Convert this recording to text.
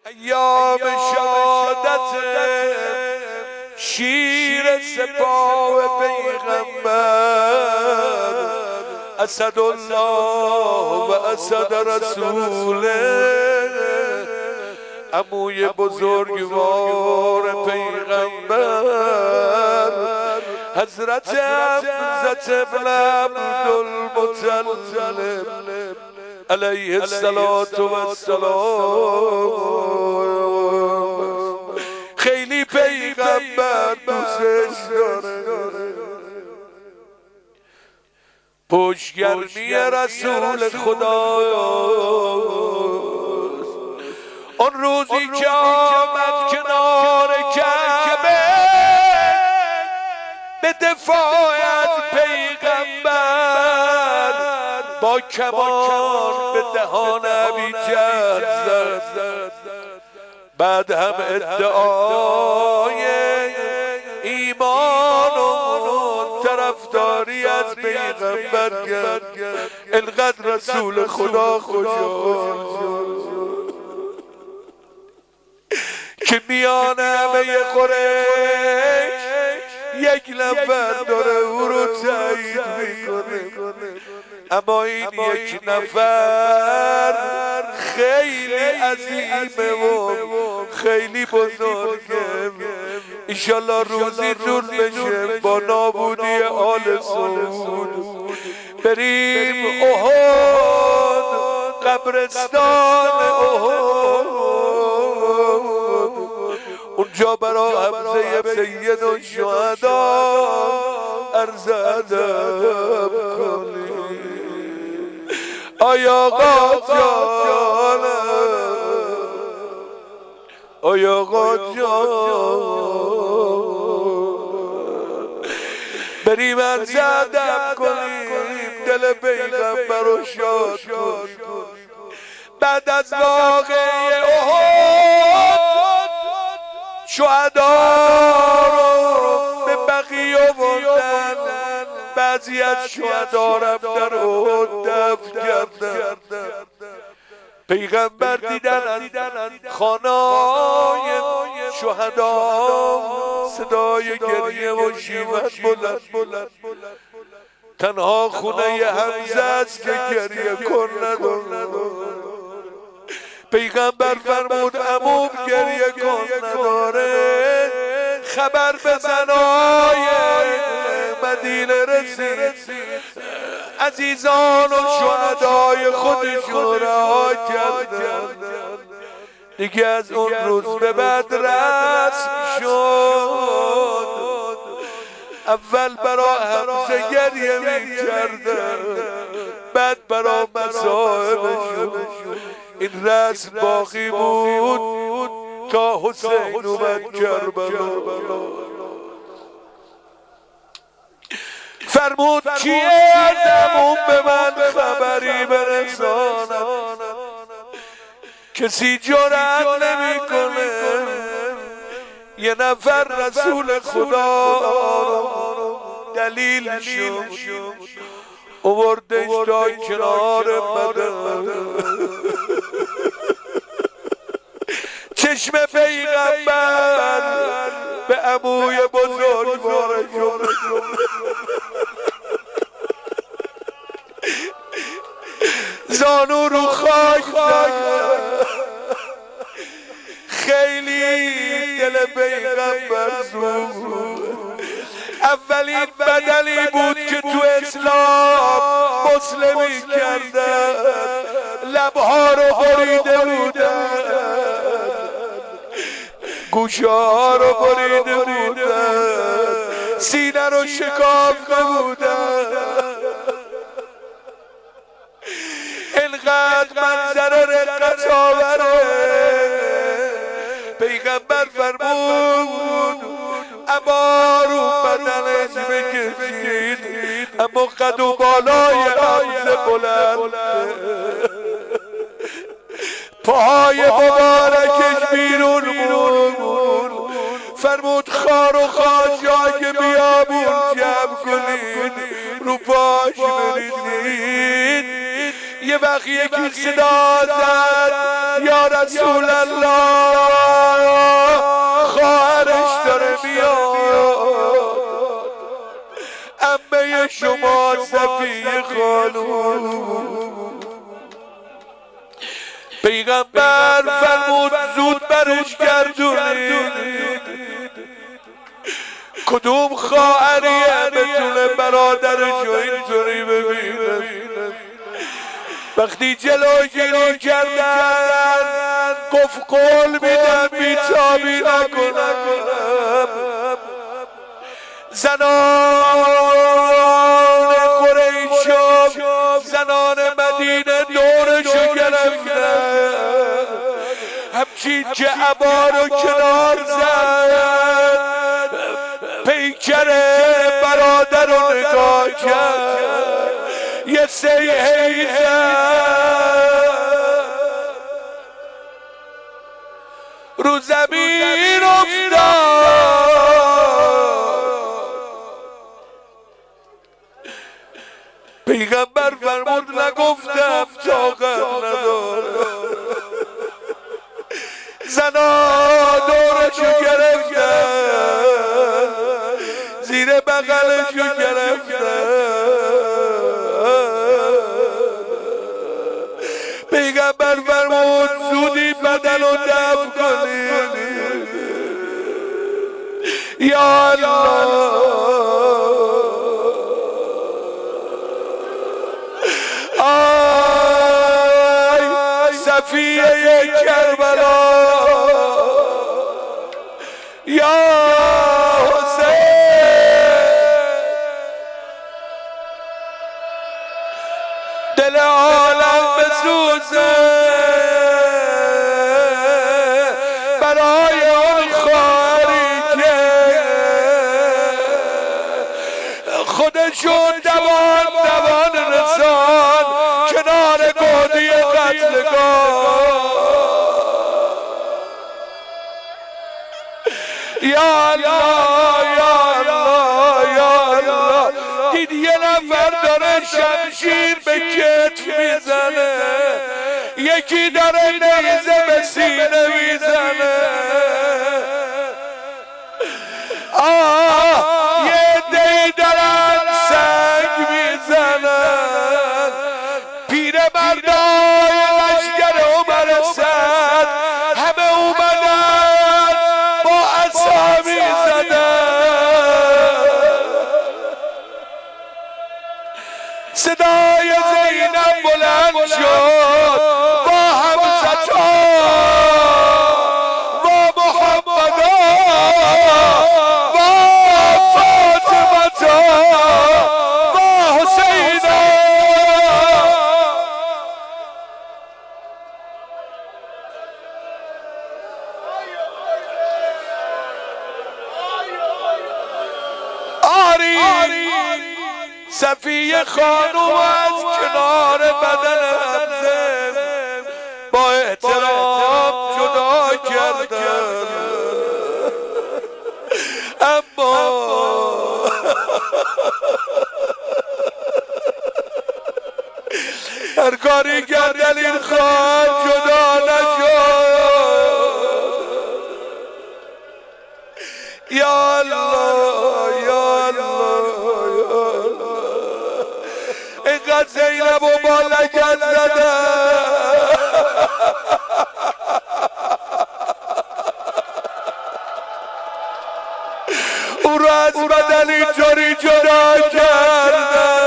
ایام شهادت شیر سپاه پیغمبر اسدالله و اسد رسوله، عموی بزرگوار پیغمبر حضرت حمزه بن عبدالمطلب علیه السلام. خیلی پیغمبر دوستش داره، پشتگرمی رسول خدا. اون روزی که آمد کنار کعبه به دفاع از پیغمبر، با کمان به دهان ابیجهل زد. بعد هم ادعای ایمان و طرفداری از پیغمبر کرد. انقدر رسول خدا خوشحال که میان همه قریش یک نفر داره او رو تایید میکنه، اما این یک نفر خیلی عظیمه و خیلی بزرگه. انشالله روزی جور بشه با نابودی آل سعود بریم احد، قبرستان احد، اونجا برای حمزه سید الشهدا عرض ادب کنیم. آیا آقا جان، آیا آقا جان، بریم عرض ادب کنیم، دل پیغمبر رو شاد کنیم. بعد از واقعه احد شهدا رو به بقیه بردن، بعضی از شهدا رفتن احد دفن کردن. پیغمبر دیدن خانه‌های شهدا صدای گریه و شیون بلند، تنها خونه حمزه است که گریه کن نداره. پیغمبر فرمود عموم گریه کن نداره، خبر بزن آی مدینه رسید، عزیزان و شهدای خودشون رها کردن. دیگه از اون روز به بعد رسم شد، اول برا حمزه گریه می کردن، بعد برا مصاحبشون. این رسم باقی بود تا حسین اومد کربلا. فرمود کیه عموم به من خبری برسانم، کسی جرأت نمیکنه. یه نفر رسول خدا دلیل شد، آوردش تا کنار مدن، چشم پیغمبر به عموی بزرگوارش زانو رو خاک خیلی دل پیغمبر سوخت. اولین بدلی بود که تو اسلام مسلمی کردن، لبها رو بریده بودن، گوشه ها رو بریده بودن، سینه رو شکافته بودن. انقدر منظر رقت آوره. پیغمبر فرمود اما رو بدنش بکشید، اما قد و بالای حمزه بلند، پاهای مبارکش بیرون بود. فرمود خار و خاشاک بیابون جمع کنید، رو پاش بریزید. یه وقت یکی صدا زد یا رسول الله شما صفیه خانوم. پیغمبر فرمود زود برش گردونید. کدوم خواهریه بتونه برادرشو اینطوری ببینه؟ وقتی جلوگیری کردن گفت قول میدم بیتابی نکنم. زنان قریش و زنان مدینه دورشو گرفتن، همچین که عبارو کنار زد، پیکر برادر رو نگاه کرد، یه سیحی زد، رو زمین افتاد. پیغمبر فرمود نگفتم طاقت ندارم. زنا دورشو گرفتن، زیر بغلشو گرفتن. پیغمبر فرمود زودی بدن رو دفن کنید. یا الله، آی صفیه کربلا، یا حسین، دل عالم بسوزه برای اون خواهری که خودشون دوان رسان کنار گودی قتلگاه. یا الله یا الله یا الله، دید یه نفر داره شمشیر به کتف میزنه، یکی داره نیزه به سینه میزنه. یه دی دارن سنگ میزنن. پیرمردای لشکر عمر سعد همه اومدن با عصا میزدن. صدای زینب بلند شد با حمزتا و محمدا و فاطمتا و حسینا. آری صفیه خانوم از کنار بدن حمزه با احترام جدا کردن، اما هر کاری کردن این خواهر جدا نشد. یا الله یا الله یا الله، اینقدر زینب و با لگت زدن. او را از بدن اینطوری جدا کردن.